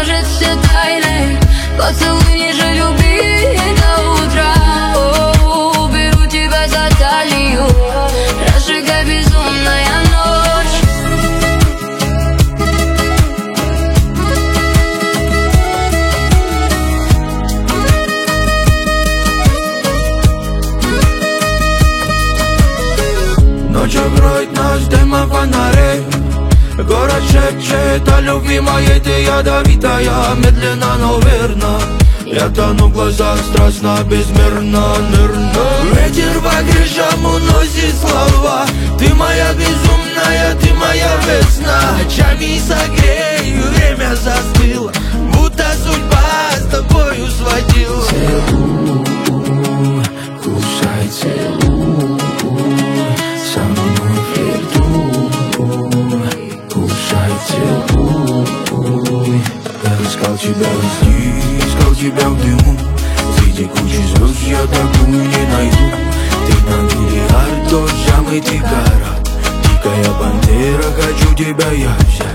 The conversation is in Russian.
разложит все тайны. Поцелуй ниже любви до утра. Беру тебя за талию, разжигай безумная ночь. Ночь оброет нас дымом фонарей. Город шепчет о любви моей, ты ядовитая, медленно, но верно. Я тону в глазах страстно, безмерно, нырну. Ветер по крышам уносит слова. Ты моя безумная, ты моя весна. Ночами согрею, время застыло, будто судьба с тобою сводила. Целуй, кусай, целуй, со мной флиртуй, кусай, целуй. Я искал тебя везде, искал тебя в дыму. Среди кучи звезд я такую не найду. Ты на миллиард, тот самый ты гора. Дикая пантера, хочу тебя я взять.